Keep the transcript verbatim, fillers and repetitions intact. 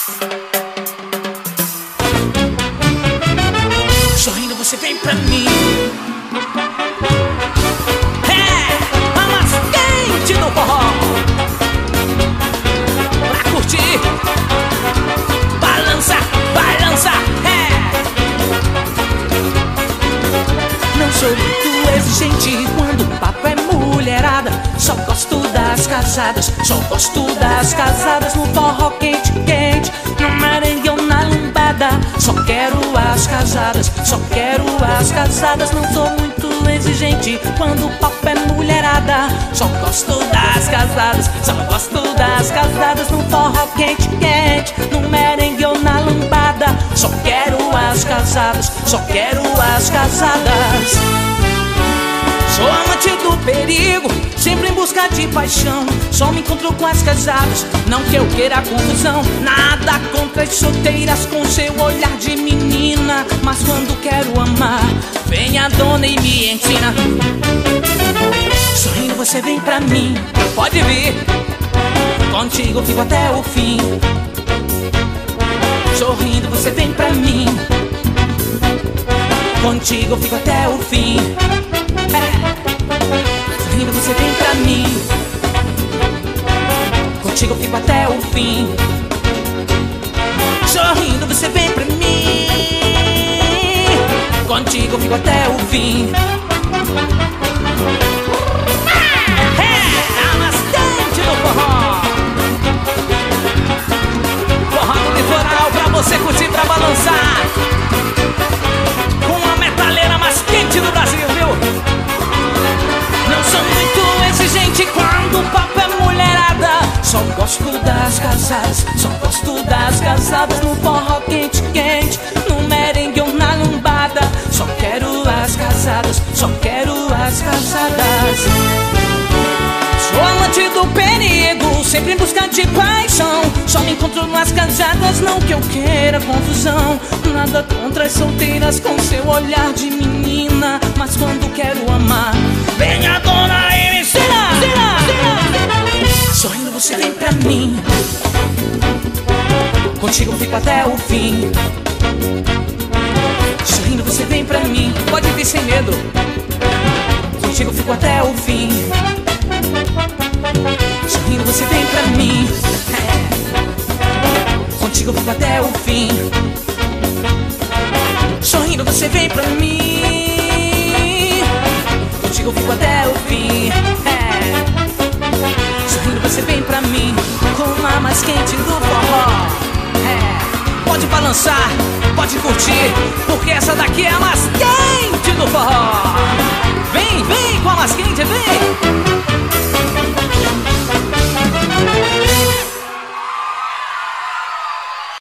Sorrindo você vem pra mim. É, a mais quente do forró. Pra curtir, balança, balança, é. Não sou muito exigente quando o papo é mulherada. Só gosto das casadas, só gosto das casadas. No forró quente, quente, no merengue ou na lambada. Só quero as casadas, só quero as casadas. Não sou muito exigente quando o papo é mulherada. Só gosto das casadas, só gosto das casadas. No forró quente, quente, no merengue ou na lambada. Só quero as casadas, só quero as casadas. Sou amante do perigo, sempre em busca de paixão. Só me encontro com as casadas, não que eu queira confusão. Nada contra as solteiras com seu olhar de menina. Mas quando quero amar, vem a dona e me ensina. Sorrindo você vem pra mim, pode vir. Contigo eu fico até o fim. Sorrindo você vem pra mim. Contigo eu fico até o fim. Sorrindo você vem pra mim. Contigo eu fico até o fim. Sorrindo você vem pra mim. Contigo eu fico até o fim. É a mais quente do forró. Forró do litoral pra você curtir, pra balançar. Com a metaleira mais quente do Brasil, viu? Não sou muito exigente quando o papo é mulherada. Só gosto das casadas, só gosto das casadas. No forró quente, quente, no merengue ou na lambada. Só quero as casadas, só quero as casadas. Sou amante do perigo, sempre em busca de paixão. Só me encontro nas casadas, não que eu queira confusão. Nada contra as solteiras com seu olhar de menina. Mas quando quero amar, vem a dona e me ensina. Sorrindo você vem pra mim. Contigo eu fico até o fim. Sorrindo você vem pra mim. Pode vir sem medo. Contigo eu fico até o fim. Sorrindo você vem pra mim. É. Contigo eu fico até o fim. Sorrindo você vem pra mim. Contigo eu fico até o fim. É. Sorrindo você vem pra mim. Com a mais quente do forró. É. Pode balançar, pode curtir, porque essa daqui é a mais quente do forró. Vem, vem com a mais quente, vem.